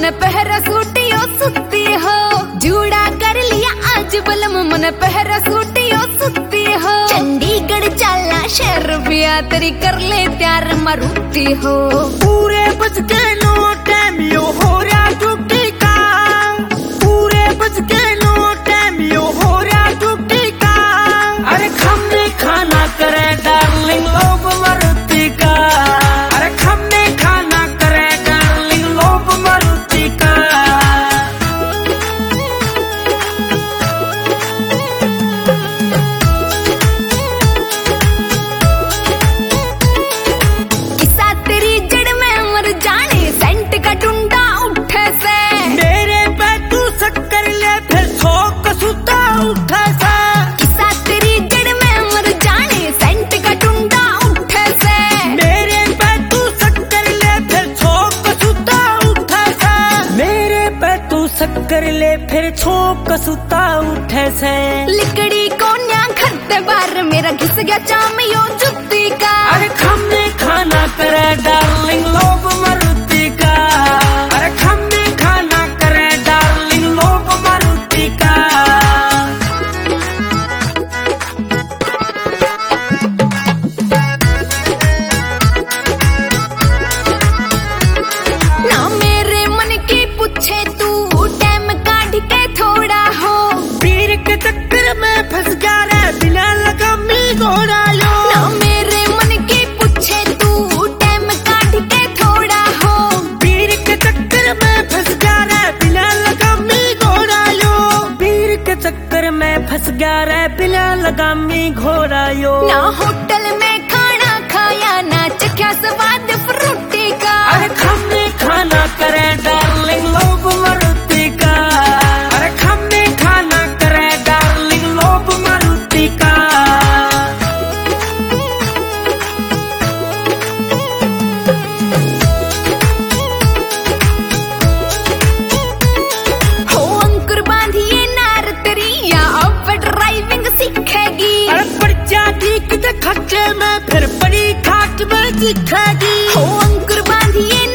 मन पहरा सूटियो सुती हो, जूड़ा कर लिया आज बलम मन पहरा सूटियो सुती हो। चंडीगढ़ चला शहर पिया तेरी कर ले प्यार मारुति हो। पूरे बज के नो टाइम यो हो रहा ड्यूटी का, पूरे बज के नो टाइम यो हो रहा ड्यूटी का। अरे खम्मे खाना करे डार्लिंग लोग मारुति का, अरे खम्मे खाना करे डार्लिंग लोग मारुति का। किसा तेरी जड़ में मर जाने सेंट का डुंडा उठे से। मेरे पे तू शक्कर ले फिर थोक सुता उठे से। किसा तेरी जड़ में मर जाने सेंट का डुंडा उठे से। मेरे पे तू शक्कर ले फिर थोक सुता उठे से। मेरे पे तू शक्कर ले फिर थोक सुता उठे से। लिकड़ी कोन्या खत्ते बार मेरा घिस गया चामियो जुत्ती का। अरे खम्मे खाना करे डार्लिंग लोग मारुति का, अरे खम्मे खाना करे डार्लिंग लोग मारुति का। ना मेरे मन की पूछे तू टाइम काढ़ के थोड़ा हो। पीर के चक्कर में फंस गया रे बिना लगामी घोड़ा यो। ना मेरे मन की पूछे तू टाइम काढ़ के थोड़ा हो। पीर के चक्कर में फंस गया रे बिना लगामी घोड़ा यो। पीर के चक्कर में फंस गया रे बिना लगामी घोड़ा यो। ना होटल में खाना खाया ना चखा स्वाद फ्रूटी का। अरे खम्मे खाना करे डार्लिंग लोग मारुति का, अरे खम्मे खाना करे डार्लिंग लोग मारुति का। हो अंकुर बांधिए नार तेरी या अब ड्राइविंग सीखेगी। अरे पड़ जाती किधर खच्चे में फिर बड़ी खाट में दिखेगी। हो अंकुर बांधिए